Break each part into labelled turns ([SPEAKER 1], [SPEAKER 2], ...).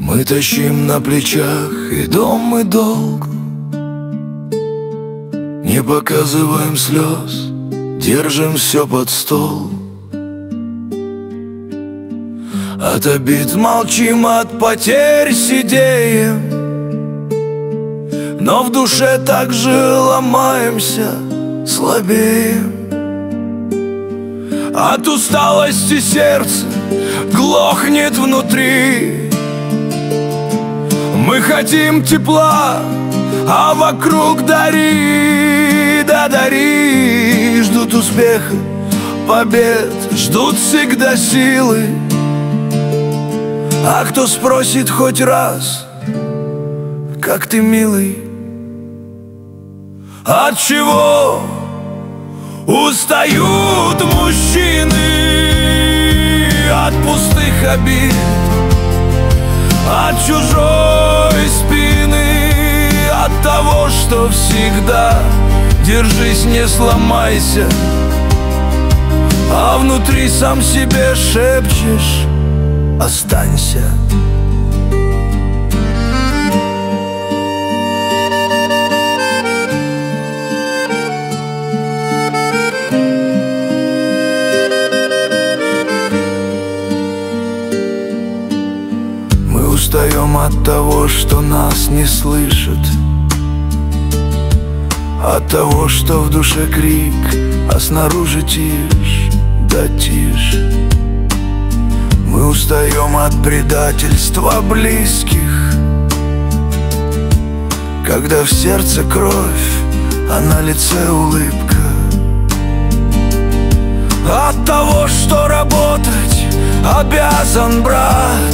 [SPEAKER 1] Мы тащим на плечах и дом, и долг. Не показываем слез, держим все под стол. От обид молчим, от потерь сидеем, но в душе так же ломаемся, слабеем. От усталости сердце глохнет внутри. Мы хотим тепла, а вокруг дари, да дари. Ждут успеха, побед, ждут всегда силы. А кто спросит хоть раз, как ты, милый? От чего устают мужчины? От пустых обид, от чужой спины, от того, что всегда держись, не сломайся, а внутри сам себе шепчешь: останься. Мы устаем от того, что нас не слышат, от того, что в душе крик, а снаружи тишь, да тишь. Мы устаем от предательства близких, когда в сердце кровь, а на лице улыбка. От того, что работать обязан брат,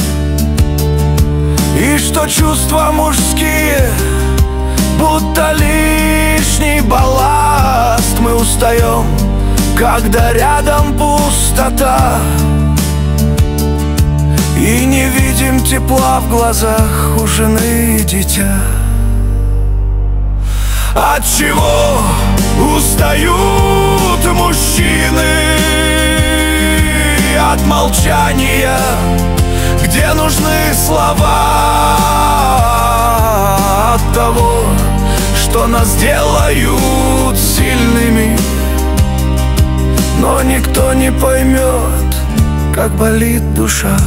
[SPEAKER 1] и что чувства мужские будто лишний балласт. Мы устаем, когда рядом пустота, и не видим тепла в глазах у жены и дитя. От чего устают мужчины? От молчания, где нужны слова, от того, что нас делают сильными, но никто не поймет, как болит душа.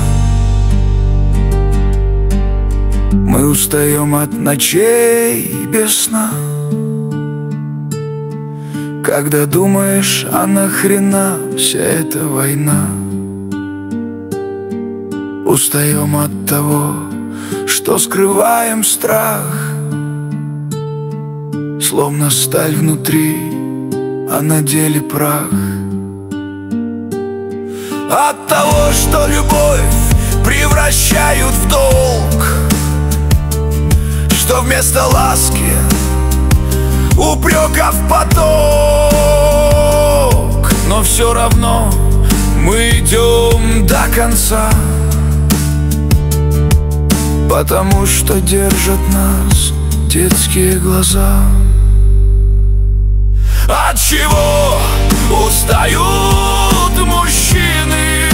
[SPEAKER 1] Мы устаем от ночей без сна, когда думаешь, а нахрена вся эта война. Устаем от того, что скрываем страх, словно сталь внутри, а на деле прах. От того, что любовь превращают в долг, что вместо ласки упреков поток. Но все равно мы идем до конца, потому что держат нас детские глаза. От чего устают мужчины?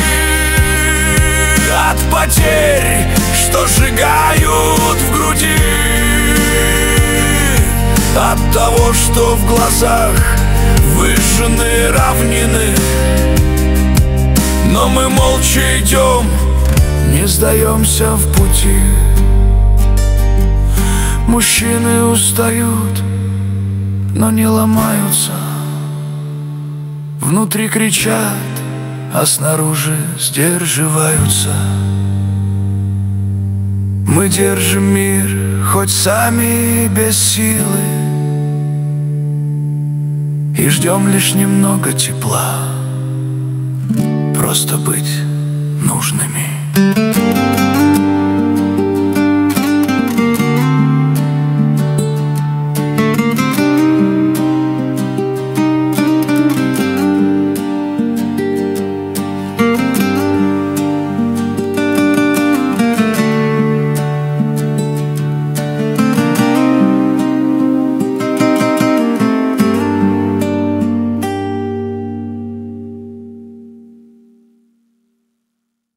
[SPEAKER 1] От потерь, что сжигают в груди, от того, что в глазах выжжены равнины. Но мы молча идем, не сдаемся в пути. Мужчины устают, но не ломаются. Внутри кричат, а снаружи сдерживаются. Мы держим мир, хоть сами без силы, и ждем лишь немного тепла, просто быть нужными.